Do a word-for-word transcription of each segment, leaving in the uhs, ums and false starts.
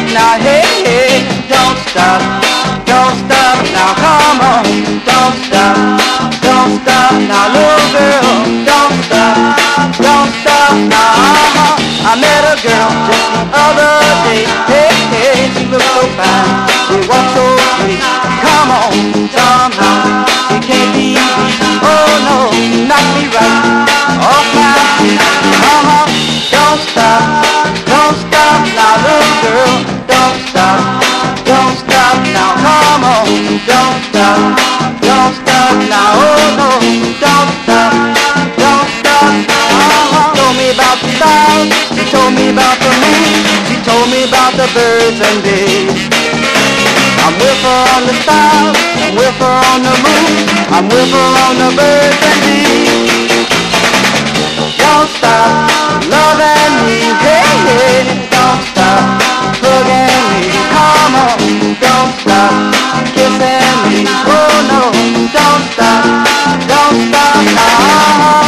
now, hey, hey, don't stop, don't stop now, come on, don't stop, don't stop now, little girl, don't stop, don't stop now. Uh-huh. I met a girl just the other day, hey, hey, she looked so fine, she walked so sweet, come on, somehow, she can't be beat, oh no, knock me right off my feet, uh-huh, don't stop, don't stop now, little girl, don't stop, don't stop now, come on, don't stop, don't stop now, oh no, don't stop, don't stop, uh-huh. Told me about the stars, she told me about the moon, she told me about the birds and bees. I'm with her on the stars, I'm with her on the moon, I'm with her on the birds and bees. Don't stop loving me, hey, hey, don't stop hugging me, come on, don't stop kissing me, oh no, don't stop, don't stop now.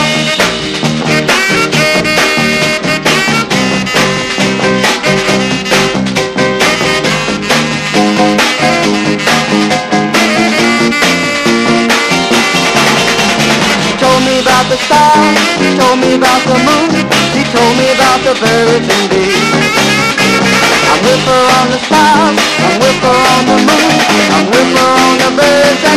She told me about the stars, she told me about the moon, she told me about the birds and bees. I'm with her on the stars, I'm with her on the moon, I'm with her on the birds and bees.